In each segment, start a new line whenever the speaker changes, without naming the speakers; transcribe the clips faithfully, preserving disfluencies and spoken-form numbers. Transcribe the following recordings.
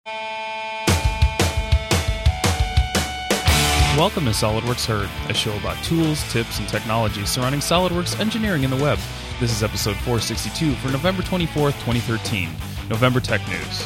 Welcome to SolidWorks Heard, a show about tools, tips, and technology surrounding SolidWorks engineering and the web. This is episode four sixty-two for November twenty-fourth, twenty thirteen. November Tech News.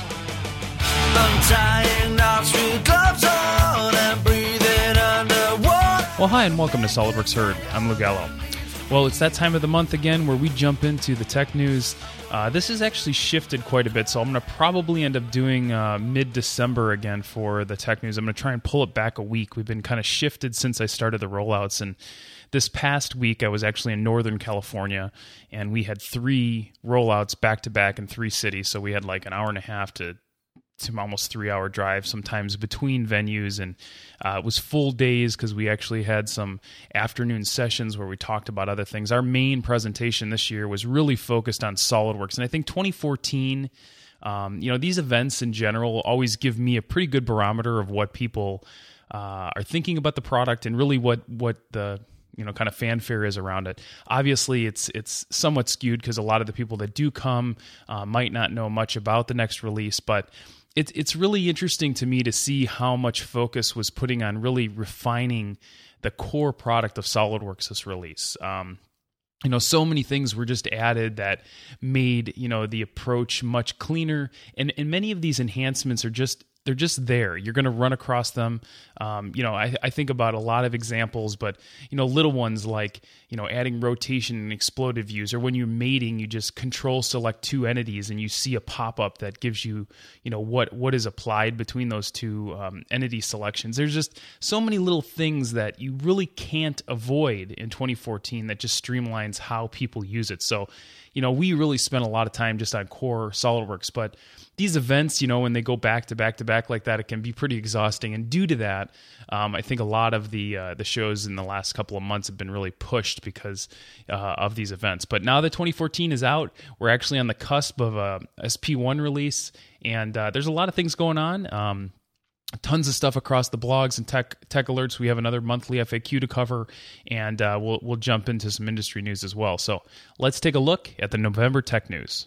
Well, hi, and welcome to SolidWorks Heard. I'm Lou Gallo. Well, it's that time of the month again where we jump into the tech news. Uh, this has actually shifted quite a bit, so I'm going to probably end up doing uh, mid-December again for the tech news. I'm going to try and pull it back a week. We've been kind of shifted since I started the rollouts, and this past week I was actually in Northern California, and we had three rollouts back-to-back in three cities, so we had like an hour and a half to to almost three-hour drive sometimes between venues, and uh, it was full days because we actually had some afternoon sessions where we talked about other things. Our main presentation this year was really focused on SolidWorks, and I think twenty fourteen, um, you know, these events in general always give me a pretty good barometer of what people uh, are thinking about the product and really what what the you know, kind of fanfare is around it. Obviously, it's it's somewhat skewed because a lot of the people that do come uh, might not know much about the next release, but it's it's really interesting to me to see how much focus was putting on really refining the core product of SolidWorks this release. Um, you know, so many things were just added that made, you know, the approach much cleaner, and and many of these enhancements are just they're just there. You're going to run across them. Um, you know, I, I think about a lot of examples, but, you know, little ones like, you know, adding rotation and exploded views, or when you're mating, you just control select two entities and you see a pop-up that gives you, you know, what, what is applied between those two um, entity selections. There's just so many little things that you really can't avoid in twenty fourteen that just streamlines how people use it. So, you know, we really spent a lot of time just on core SolidWorks, but these events, you know, when they go back to back to back like that, it can be pretty exhausting. And due to that, um, I think a lot of the uh, the shows in the last couple of months have been really pushed because uh, of these events. But now that twenty fourteen is out, we're actually on the cusp of a S P one release, and uh, there's a lot of things going on. Um, Tons of stuff across the blogs and tech tech alerts. We have another monthly F A Q to cover, and uh, we'll we'll jump into some industry news as well. So let's take a look at the November Tech News.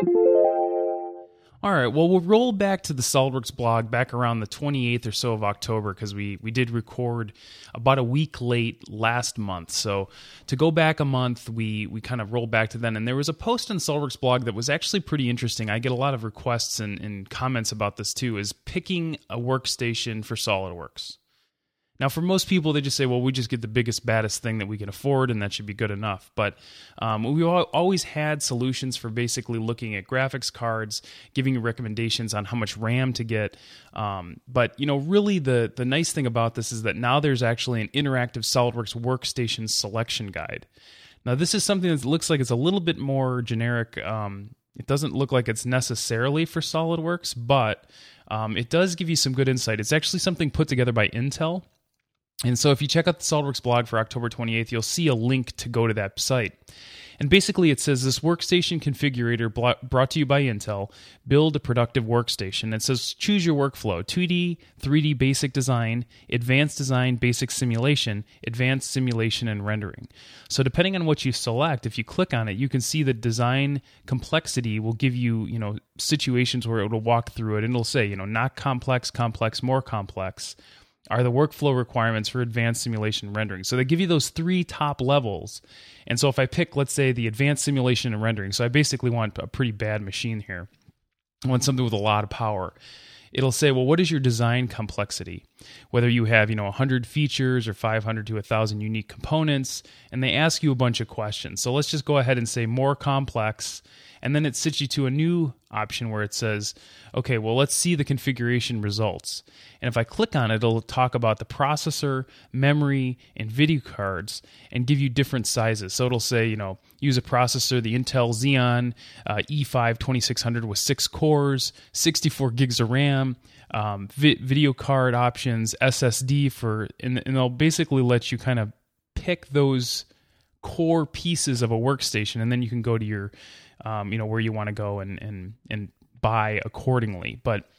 All right, well, we'll roll back to the SolidWorks blog back around the twenty-eighth or so of October, because we, we did record about a week late last month. So to go back a month, we we kind of rolled back to then, and there was a post on SolidWorks blog that was actually pretty interesting. I get a lot of requests and, and comments about this too, is picking a workstation for SolidWorks. Now, for most people, they just say, well, we just get the biggest, baddest thing that we can afford, and that should be good enough. But um, we always had solutions for basically looking at graphics cards, giving you recommendations on how much RAM to get. Um, but, you know, really the, the nice thing about this is that now there's actually an interactive SolidWorks workstation selection guide. Now, this is something that looks like it's a little bit more generic. Um, it doesn't look like it's necessarily for SolidWorks, but um, it does give you some good insight. It's actually something put together by Intel. And so if you check out the SolidWorks blog for October twenty-eighth, you'll see a link to go to that site. And basically it says, this workstation configurator brought to you by Intel, build a productive workstation. It says, choose your workflow, two D, three D basic design, advanced design, basic simulation, advanced simulation, and rendering. So depending on what you select, if you click on it, you can see the design complexity will give you, you know, situations where it will walk through it, and it'll say, you know, not complex, complex, more complex are the workflow requirements for advanced simulation and rendering. So they give you those three top levels. And so if I pick, let's say, the advanced simulation and rendering, so I basically want a pretty bad machine here. I want something with a lot of power. It'll say, well, what is your design complexity? Whether you have, you know, one hundred features or five hundred to one thousand unique components, and they ask you a bunch of questions. So let's just go ahead and say more complex, and then it sets you to a new option where it says, okay, well, let's see the configuration results. And if I click on it, it'll talk about the processor, memory, and video cards, and give you different sizes. So it'll say, you know, use a processor, the Intel Xeon uh, E five twenty-six hundred with six cores, sixty-four gigs of RAM, um, vi- video card options, S S D for, and, and they'll basically let you kind of pick those core pieces of a workstation, and then you can go to your, um, you know, where you want to go and and and buy accordingly. But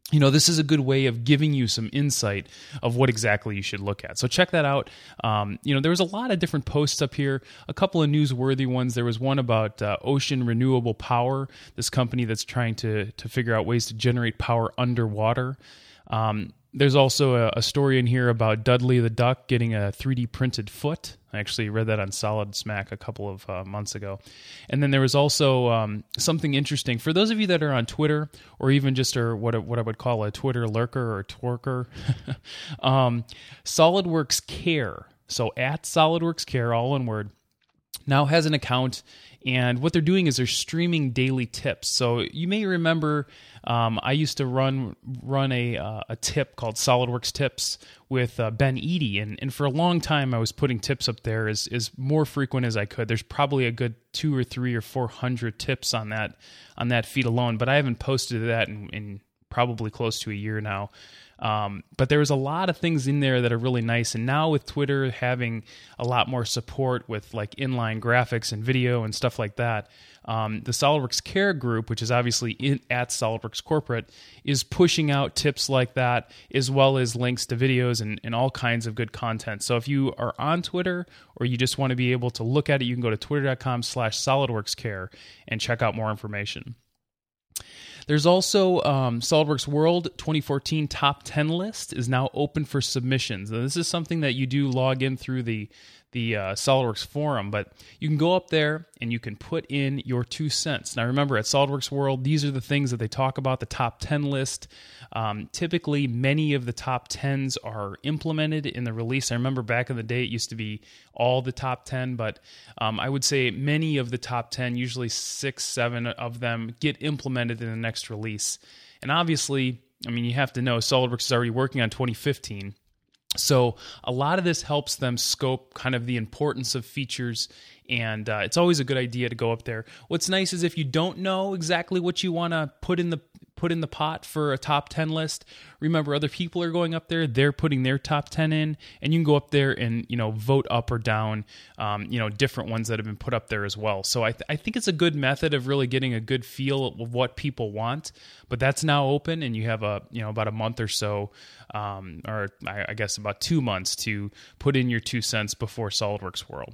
you know, this is a good way of giving you some insight of what exactly you should look at. So check that out. Um, you know, there was a lot of different posts up here, a couple of newsworthy ones. There was one about uh, Ocean Renewable Power, this company that's trying to to figure out ways to generate power underwater. Um, there's also a, a story in here about Dudley the Duck getting a three D printed foot. I actually read that on Solid Smack a couple of uh, months ago. And then there was also um, something interesting. For those of you that are on Twitter, or even just are what, what I would call a Twitter lurker or twerker, um, SolidWorks Care, so at SolidWorks Care, all one word, now has an account, and what they're doing is they're streaming daily tips. So you may remember um, I used to run run a uh, a tip called SolidWorks Tips with uh, Ben Eady, and, and for a long time I was putting tips up there as, as more frequent as I could. There's probably a good two or three or four hundred tips on that on that feed alone, but I haven't posted that in, in probably close to a year now. Um, but there was a lot of things in there that are really nice. And now with Twitter having a lot more support with like inline graphics and video and stuff like that, um, the SolidWorks Care group, which is obviously in, at SolidWorks Corporate, is pushing out tips like that, as well as links to videos and, and all kinds of good content. So if you are on Twitter or you just want to be able to look at it, you can go to twitter.com slash SolidWorksCare and check out more information. There's also um, SolidWorks World twenty fourteen Top ten list is now open for submissions. Now, this is something that you do log in through the the uh, SolidWorks forum, but you can go up there and you can put in your two cents. Now remember, at SolidWorks World, these are the things that they talk about, the top ten list. Um, typically, many of the top tens are implemented in the release. I remember back in the day, it used to be all the top ten, but um, I would say many of the top ten, usually six, seven of them, get implemented in the next release. And obviously, I mean, you have to know SolidWorks is already working on twenty fifteen. So a lot of this helps them scope kind of the importance of features, and uh, it's always a good idea to go up there. What's nice is if you don't know exactly what you want to put in the put in the pot for a top ten list, remember other people are going up there, they're putting their top ten in, and you can go up there and, you know, vote up or down, um, you know, different ones that have been put up there as well. So I, th- I think it's a good method of really getting a good feel of what people want, but that's now open, and you have a, you know, about a month or so, um, or I, I guess about two months to put in your two cents before SolidWorks World.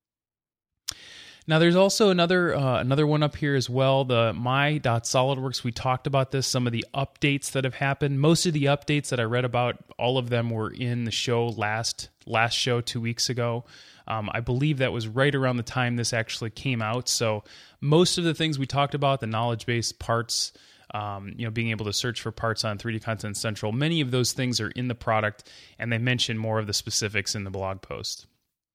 Now, there's also another uh, another one up here as well, the my.solidworks. We talked about this, some of the updates that have happened. Most of the updates that I read about, all of them were in the show last last show two weeks ago. Um, I believe that was right around the time this actually came out. So most of the things we talked about, the knowledge-based parts, um, you know, being able to search for parts on three D Content Central, many of those things are in the product, and they mention more of the specifics in the blog post.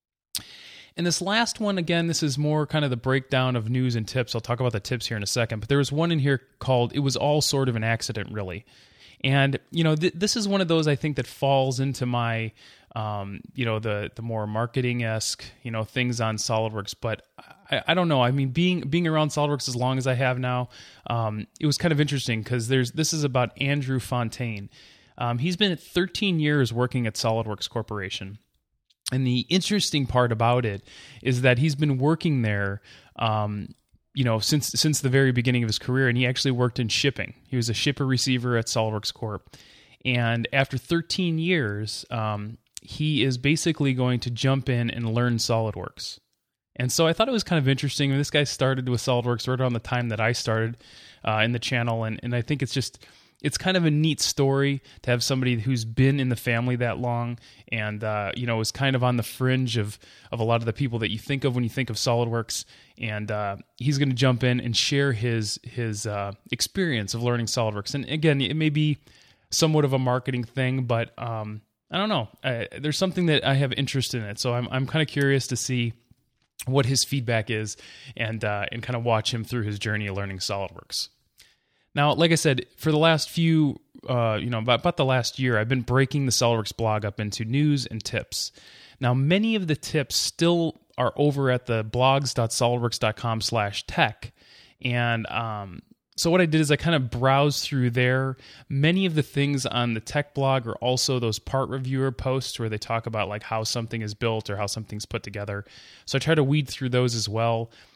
And this last one, again, this is more kind of the breakdown of news and tips. I'll talk about the tips here in a second, but there was one in here called "It Was All Sort of an Accident, Really." And, you know, th- this is one of those I think that falls into my, um, you know, the the more marketing-esque, you know, things on SolidWorks. But I, I don't know. I mean, being being around SolidWorks as long as I have now, um, it was kind of interesting because there's this is about Andrew Fontaine. Um, he's been at thirteen years working at SolidWorks Corporation. And the interesting part about it is that he's been working there, um, you know, since since the very beginning of his career, and he actually worked in shipping. He was a shipper receiver at SolidWorks Corp. And after thirteen years, um, he is basically going to jump in and learn SolidWorks. And so I thought it was kind of interesting. This guy started with SolidWorks right around the time that I started uh, in the channel, and and I think it's just. It's kind of a neat story to have somebody who's been in the family that long and, uh, you know, is kind of on the fringe of, of a lot of the people that you think of when you think of SolidWorks. And uh, he's going to jump in and share his his uh, experience of learning SolidWorks. And again, it may be somewhat of a marketing thing, but um, I don't know. I, there's something that I have interest in it. So I'm I'm kind of curious to see what his feedback is and uh, and kind of watch him through his journey of learning SolidWorks. Now, like I said, for the last few, uh, you know, about, about the last year, I've been breaking the SolidWorks blog up into news and tips. Now, many of the tips still are over at the blogs.solidworks.com slash tech. And um, so what I did is I kind of browsed through there. Many of the things on the tech blog are also those part reviewer posts where they talk about like how something is built or how something's put together. So I try to weed through those as well.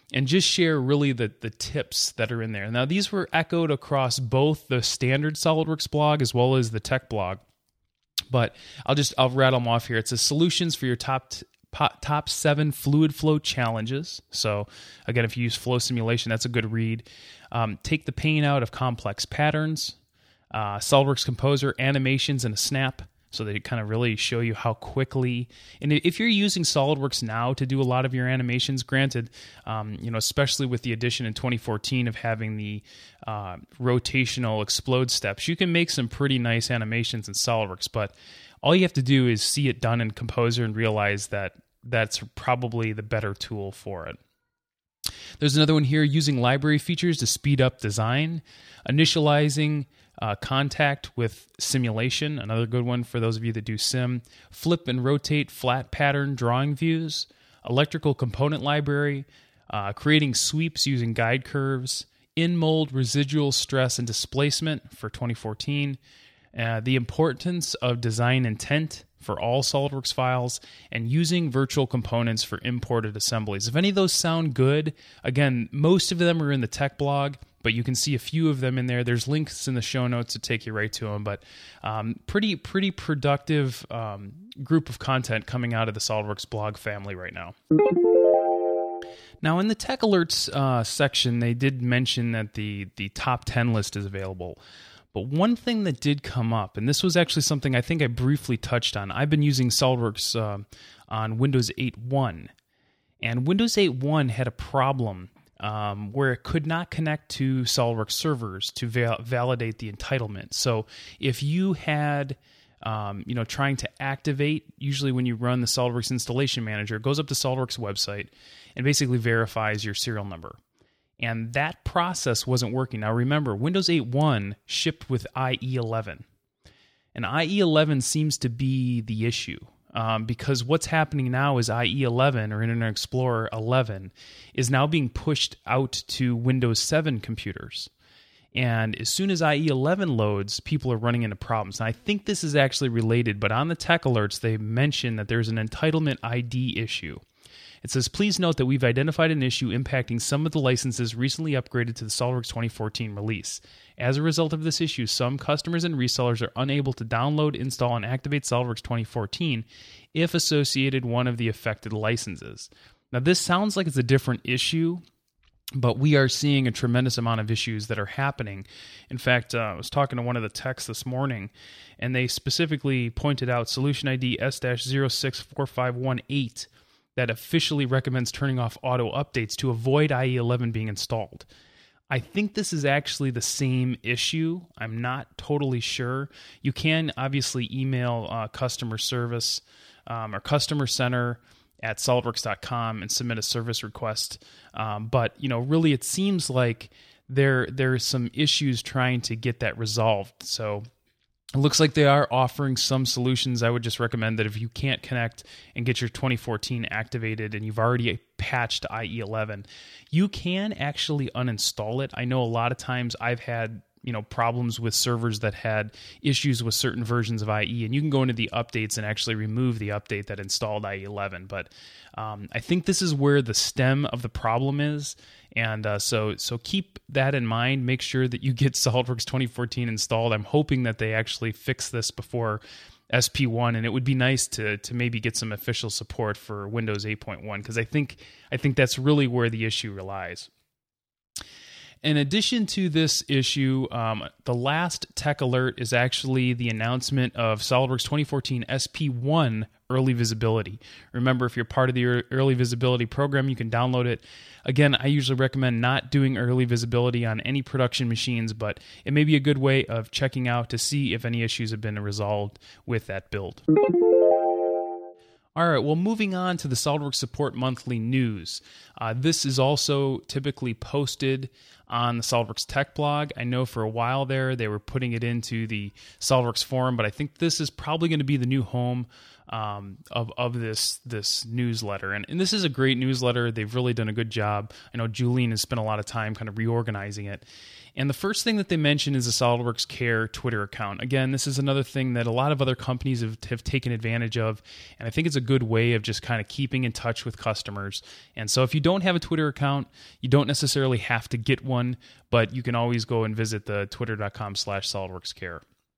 and just share really the, the tips that are in there. Now, these were echoed across both the standard SOLIDWORKS blog as well as the tech blog. But I'll just I'll rattle them off here. It says solutions for your top t- top seven fluid flow challenges. So again, if you use flow simulation, that's a good read. Um, take the pain out of complex patterns. Uh, SOLIDWORKS Composer animations in a snap. So they kind of really show you how quickly, and if you're using SOLIDWORKS now to do a lot of your animations, granted, um, you know, especially with the addition in twenty fourteen of having the uh, rotational explode steps, you can make some pretty nice animations in SOLIDWORKS, but all you have to do is see it done in Composer and realize that that's probably the better tool for it. There's another one here, using library features to speed up design, initializing Uh, contact with simulation, another good one for those of you that do sim, flip and rotate flat pattern drawing views, electrical component library, uh, creating sweeps using guide curves, in-mold residual stress and displacement for twenty fourteen, uh, the importance of design intent for all SOLIDWORKS files, and using virtual components for imported assemblies. If any of those sound good, again, most of them are in the tech blog, but you can see a few of them in there. There's links in the show notes to take you right to them, but um, pretty pretty productive um, group of content coming out of the SOLIDWORKS blog family right now. Now, in the Tech Alerts uh, section, they did mention that the, the top ten list is available. But one thing that did come up, and this was actually something I think I briefly touched on. I've been using SOLIDWORKS uh, on Windows eight point one, and Windows eight point one had a problem Um, where it could not connect to SOLIDWORKS servers to val- validate the entitlement. So if you had, um, you know, trying to activate, usually when you run the SOLIDWORKS installation manager, it goes up to SOLIDWORKS website and basically verifies your serial number. And that process wasn't working. Now remember, Windows eight point one shipped with I E eleven. And I E eleven seems to be the issue. Um, because what's happening now is I E eleven, or Internet Explorer eleven, is now being pushed out to Windows seven computers. And as soon as I E eleven loads, people are running into problems. And I think this is actually related, but on the Tech Alerts, they mention that there's an entitlement I D issue. It says, please note that we've identified an issue impacting some of the licenses recently upgraded to the SOLIDWORKS twenty fourteen release. As a result of this issue, some customers and resellers are unable to download, install, and activate SOLIDWORKS twenty fourteen if associated one of the affected licenses. Now, this sounds like it's a different issue, but we are seeing a tremendous amount of issues that are happening. In fact, uh, I was talking to one of the techs this morning, and they specifically pointed out solution I D S zero six four five one eight that officially recommends turning off auto updates to avoid I E eleven being installed. I think this is actually the same issue. I'm not totally sure. You can obviously email uh, customer service um, or customer center at solidworks dot com and submit a service request. Um, but you know, really, it seems like there there's some issues trying to get that resolved. So it looks like they are offering some solutions. I would just recommend that if you can't connect and get your twenty fourteen activated and you've already patched I E eleven, you can actually uninstall it. I know a lot of times I've had you know problems with servers that had issues with certain versions of I E, and you can go into the updates and actually remove the update that installed I E eleven. But um, I think this is where the stem of the problem is. And uh, so so keep that in mind. Make sure that you get SOLIDWORKS twenty fourteen installed. I'm hoping that they actually fix this before S P one, and it would be nice to to maybe get some official support for Windows eight point one, because I think I think that's really where the issue relies. In addition to this issue, um, the last tech alert is actually the announcement of SOLIDWORKS twenty fourteen S P one early visibility. Remember, if you're part of the early visibility program, you can download it. Again, I usually recommend not doing early visibility on any production machines, but it may be a good way of checking out to see if any issues have been resolved with that build. All right, well, moving on to the SOLIDWORKS Support Monthly News. Uh, this is also typically posted on the SOLIDWORKS Tech blog. I know for a while there they were putting it into the SOLIDWORKS forum, but I think this is probably going to be the new home um, of of this this newsletter. And, and this is a great newsletter. They've really done a good job. I know Julian has spent a lot of time kind of reorganizing it. And the first thing that they mention is the SOLIDWORKS Care Twitter account. Again, this is another thing that a lot of other companies have, have taken advantage of, and I think it's a good way of just kind of keeping in touch with customers. And so if you don't have a Twitter account, you don't necessarily have to get one, but you can always go and visit the twitter.com slash SOLIDWORKSCare.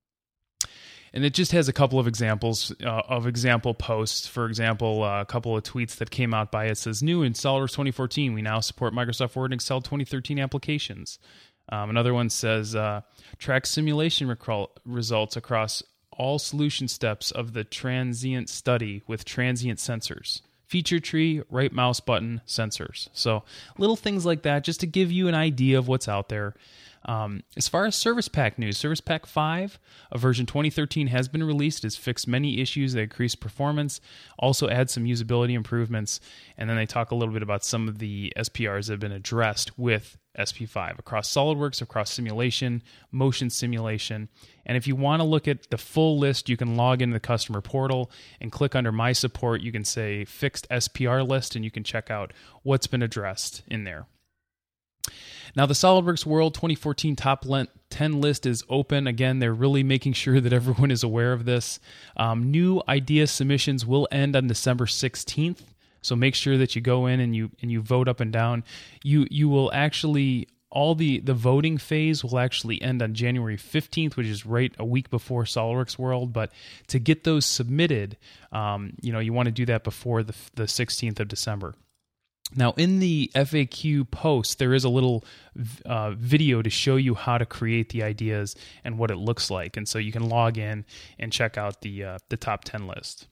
And it just has a couple of examples uh, of example posts. For example, uh, a couple of tweets that came out by it says, new in SOLIDWORKS twenty fourteen, we now support Microsoft Word and Excel twenty thirteen applications. Um, another one says, uh, track simulation recall- results across all solution steps of the transient study with transient sensors. Feature tree, right mouse button, sensors. So little things like that just to give you an idea of what's out there. Um, as far as Service Pack news, Service Pack five of version twenty thirteen has been released. It's fixed many issues that increase performance, also adds some usability improvements, and then they talk a little bit about some of the S P Rs that have been addressed with S P five across SOLIDWORKS, across simulation, motion simulation. And if you want to look at the full list, you can log into the customer portal and click under My Support. You can say Fixed S P R List, and you can check out what's been addressed in there. Now, the SOLIDWORKS World twenty fourteen Top ten list is open. Again, they're really making sure that everyone is aware of this. Um, new idea submissions will end on December sixteenth, so make sure that you go in and you and you vote up and down. You you will actually, all the, the voting phase will actually end on January fifteenth, which is right a week before SOLIDWORKS World. But to get those submitted, um, you know, you want to do that before the the sixteenth of December. Now, in the F A Q post, there is a little uh, video to show you how to create the ideas and what it looks like. And so you can log in and check out the uh, the top ten list.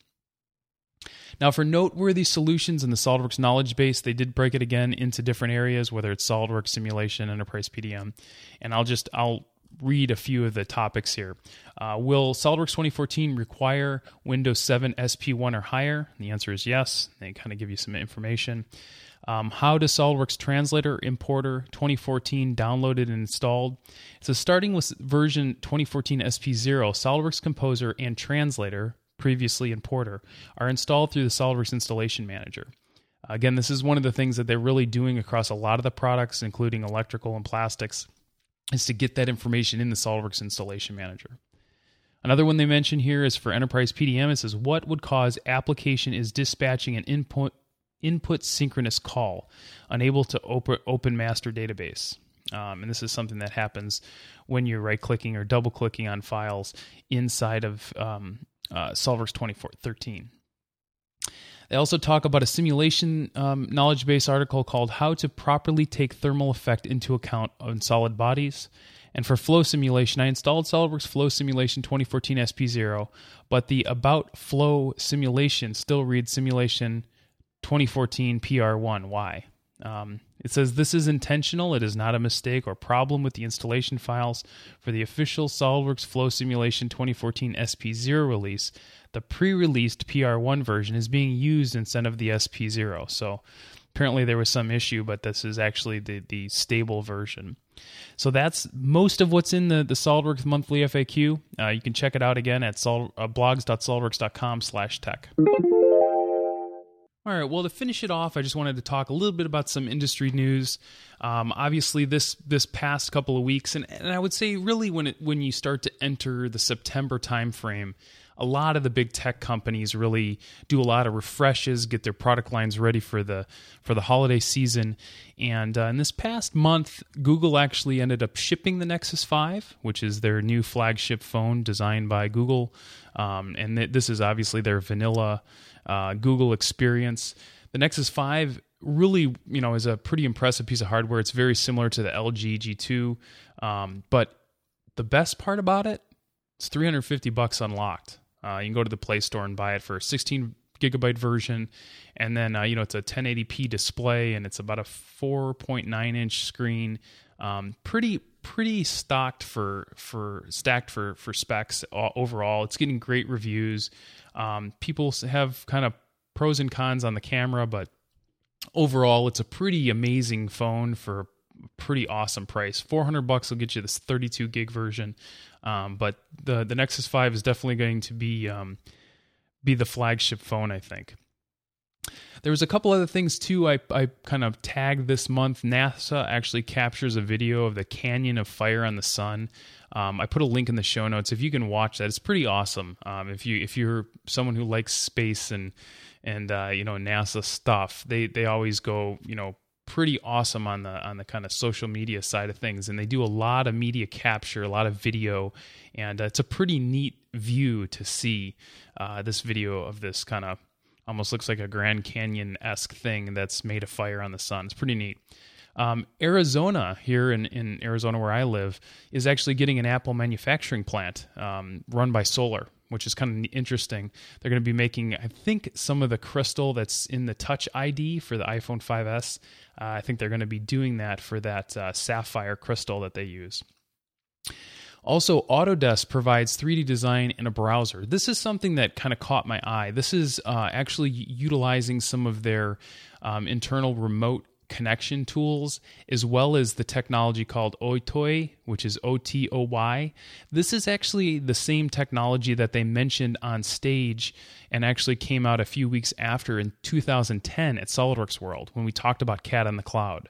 Now, for noteworthy solutions in the SOLIDWORKS knowledge base, they did break it again into different areas, whether it's SOLIDWORKS, simulation, enterprise P D M. And I'll just, I'll read a few of the topics here. Uh, will SOLIDWORKS twenty fourteen require Windows seven S P one or higher? And the answer is yes. They kind of give you some information. Um, how does SOLIDWORKS Translator Importer twenty fourteen downloaded and installed? So starting with version twenty fourteen S P zero, SOLIDWORKS Composer and Translator, previously Importer, are installed through the SOLIDWORKS Installation Manager. Again, this is one of the things that they're really doing across a lot of the products, including electrical and plastics, is to get that information in the SOLIDWORKS Installation Manager. Another one they mention here is for Enterprise P D M. It says, what would cause application is dispatching an input input synchronous call, unable to open, open master database. Um, and this is something that happens when you're right-clicking or double-clicking on files inside of um, uh, SOLIDWORKS twenty thirteen. They also talk about a simulation um, knowledge base article called How to Properly Take Thermal Effect into Account on Solid Bodies. And for flow simulation, I installed SOLIDWORKS Flow Simulation twenty fourteen S P zero, but the About Flow Simulation still reads Simulation twenty fourteen P R one. Why? Um, it says, this is intentional. It is not a mistake or problem with the installation files for the official SOLIDWORKS Flow Simulation twenty fourteen S P zero release. The pre-released P R one version is being used instead of the S P zero. So apparently there was some issue, but this is actually the, the stable version. So that's most of what's in the, the SOLIDWORKS monthly F A Q. Uh, you can check it out again at sol, uh, blogs.solidworks.com slash tech. All right, well, to finish it off, I just wanted to talk a little bit about some industry news. Um, obviously, this this past couple of weeks, and, and I would say really when it when you start to enter the September timeframe, a lot of the big tech companies really do a lot of refreshes, get their product lines ready for the for the holiday season. And uh, in this past month, Google actually ended up shipping the Nexus five, which is their new flagship phone designed by Google. Um, and th- this is obviously their vanilla uh, Google experience. The Nexus five really, you know, is a pretty impressive piece of hardware. It's very similar to the L G G two, um, but the best part about it, it's three hundred fifty bucks unlocked. Uh, you can go to the Play Store and buy it for a sixteen gigabyte version, and then uh, you know it's a ten eighty p display, and it's about a four point nine inch screen. Um, pretty pretty stocked for for stacked for for specs overall. It's getting great reviews. Um, people have kind of pros and cons on the camera, but overall, it's a pretty amazing phone for a pretty awesome price. four hundred bucks will get you this thirty-two gig version. Um, but the, the Nexus five is definitely going to be, um, be the flagship phone, I think. There was a couple other things too I, I kind of tagged this month. NASA actually captures a video of the Canyon of Fire on the Sun. Um, I put a link in the show notes if you can watch that. It's pretty awesome. Um, if you if you're someone who likes space and and uh, you know NASA stuff, they they always go you know pretty awesome on the on the kind of social media side of things, and they do a lot of media capture, a lot of video, and uh, it's a pretty neat view to see uh, this video of this kind of almost looks like a Grand Canyon-esque thing that's made of fire on the sun. It's pretty neat. Um, Arizona, here in, in Arizona where I live, is actually getting an Apple manufacturing plant um, run by solar, which is kind of interesting. They're going to be making, I think, some of the crystal that's in the Touch I D for the iPhone five S. Uh, I think they're going to be doing that for that uh, sapphire crystal that they use. Also, Autodesk provides three D design in a browser. This is something that kind of caught my eye. This is uh, actually utilizing some of their um, internal remote connection tools, as well as the technology called Otoy, which is O T O Y. This is actually the same technology that they mentioned on stage and actually came out a few weeks after in two thousand ten at SolidWorks World when we talked about C A D on the cloud.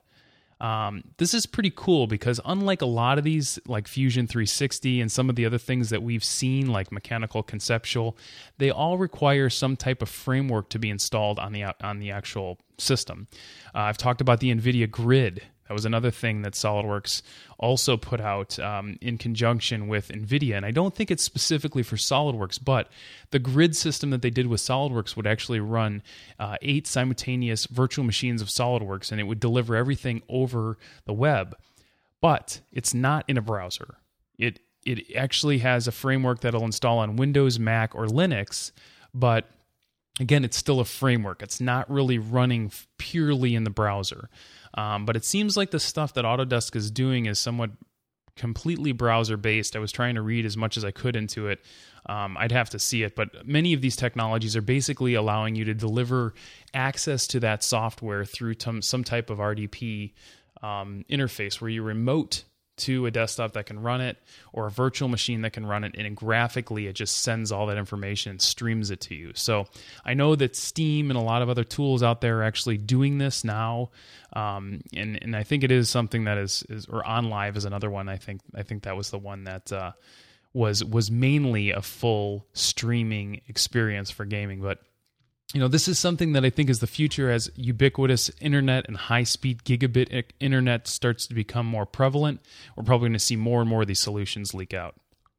Um, this is pretty cool because unlike a lot of these like Fusion three sixty and some of the other things that we've seen like Mechanical Conceptual, they all require some type of framework to be installed on the on the actual system. Uh, I've talked about the NVIDIA Grid. That was another thing that SolidWorks also put out um, in conjunction with NVIDIA. And I don't think it's specifically for SolidWorks, but the grid system that they did with SolidWorks would actually run uh, eight simultaneous virtual machines of SolidWorks, and it would deliver everything over the web. But it's not in a browser. It it actually has a framework that'll install on Windows, Mac, or Linux, but again, it's still a framework. It's not really running purely in the browser. Um, but it seems like the stuff that Autodesk is doing is somewhat completely browser-based. I was trying to read as much as I could into it. Um, I'd have to see it. But many of these technologies are basically allowing you to deliver access to that software through t- some type of R D P um, interface where you remote to a desktop that can run it or a virtual machine that can run it, and graphically it just sends all that information and streams it to you. So I know that Steam and a lot of other tools out there are actually doing this now, um, and and I think it is something that is, is or OnLive is another one. I think I think that was the one that uh, was was mainly a full streaming experience for gaming, but. You know, this is something that I think is the future as ubiquitous internet and high-speed gigabit internet starts to become more prevalent. We're probably going to see more and more of these solutions leak out.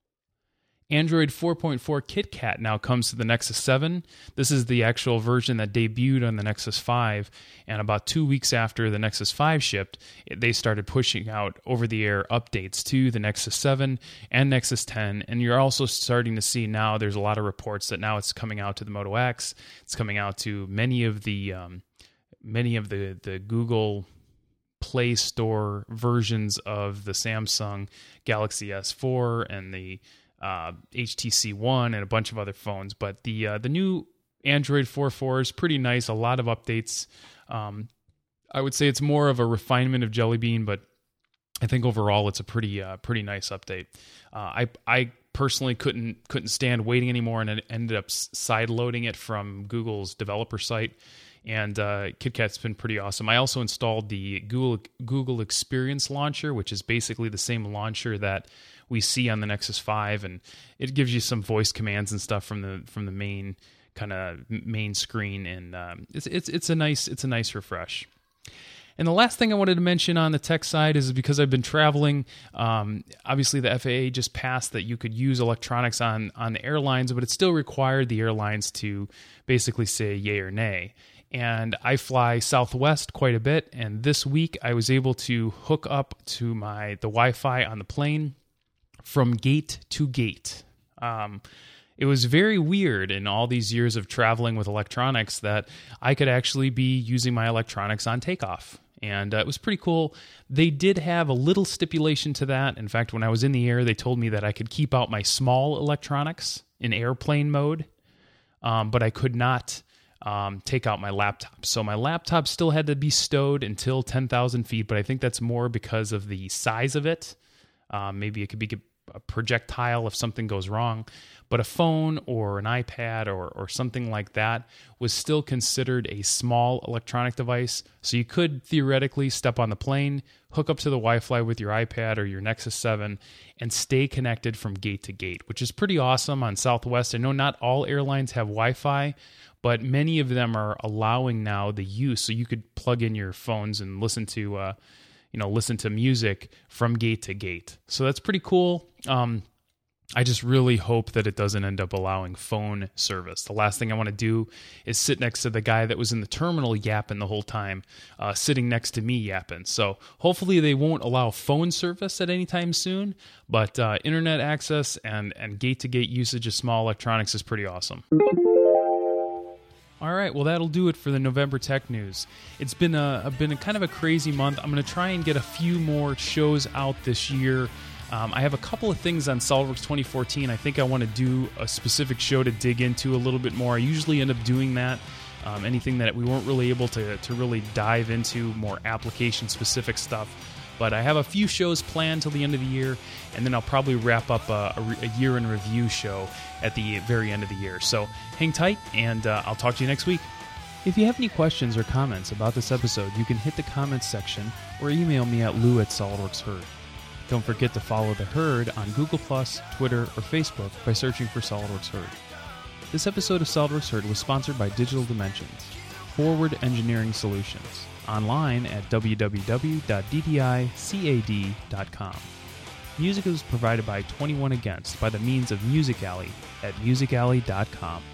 Android four point four KitKat now comes to the Nexus seven. This is the actual version that debuted on the Nexus five, and about two weeks after the Nexus five shipped, they started pushing out over-the-air updates to the Nexus seven and Nexus ten, and you're also starting to see now there's a lot of reports that now it's coming out to the Moto X, it's coming out to many of the um, many of the, the Google Play Store versions of the Samsung Galaxy S four and the Uh, H T C One and a bunch of other phones, but the uh, the new Android four point four is pretty nice. A lot of updates. Um, I would say it's more of a refinement of Jelly Bean, but I think overall it's a pretty uh, pretty nice update. Uh, I I personally couldn't couldn't stand waiting anymore, and I ended up side loading it from Google's developer site. And uh, KitKat's been pretty awesome. I also installed the Google Google Experience Launcher, which is basically the same launcher that we see on the Nexus five, and it gives you some voice commands and stuff from the from the main kind of main screen, and um, it's it's it's a nice it's a nice refresh. And the last thing I wanted to mention on the tech side is because I've been traveling. Um, obviously, the F A A just passed that you could use electronics on on the airlines, but it still required the airlines to basically say yay or nay. And I fly Southwest quite a bit, and this week I was able to hook up to my the Wi-Fi on the plane from gate to gate. Um, it was very weird in all these years of traveling with electronics that I could actually be using my electronics on takeoff. And uh, it was pretty cool. They did have a little stipulation to that. In fact, when I was in the air, they told me that I could keep out my small electronics in airplane mode, um, but I could not um, take out my laptop. So my laptop still had to be stowed until ten thousand feet, but I think that's more because of the size of it. Um, maybe it could be a projectile if something goes wrong. But a phone or an iPad or, or something like that was still considered a small electronic device. So you could theoretically step on the plane, hook up to the Wi-Fi with your iPad or your Nexus seven, and stay connected from gate to gate, which is pretty awesome on Southwest. I know not all airlines have Wi-Fi, but many of them are allowing now the use. So you could plug in your phones and listen to, uh, you know, listen to music from gate to gate. So that's pretty cool. Um, I just really hope that it doesn't end up allowing phone service. The last thing I want to do is sit next to the guy that was in the terminal yapping the whole time, uh, sitting next to me yapping. So hopefully they won't allow phone service at any time soon, but uh, internet access and, and gate-to-gate usage of small electronics is pretty awesome. All right, well, that'll do it for the November Tech News. It's been a, a been a kind of a crazy month. I'm going to try and get a few more shows out this year. Um, I have a couple of things on SOLIDWORKS twenty fourteen. I think I want to do a specific show to dig into a little bit more. I usually end up doing that. Um, anything that we weren't really able to, to really dive into, more application-specific stuff. But I have a few shows planned till the end of the year, and then I'll probably wrap up a, a, a year-in-review show at the very end of the year. So hang tight, and uh, I'll talk to you next week. If you have any questions or comments about this episode, you can hit the comments section or email me at lou at solidworks herd. Don't forget to follow The Herd on Google plus, Twitter, or Facebook by searching for SOLIDWORKS Herd. This episode of SOLIDWORKS Herd was sponsored by Digital Dimensions, Forward Engineering Solutions, online at w w w dot d d i cad dot com. Music is provided by twenty-one Against by the means of Music Alley at music alley dot com.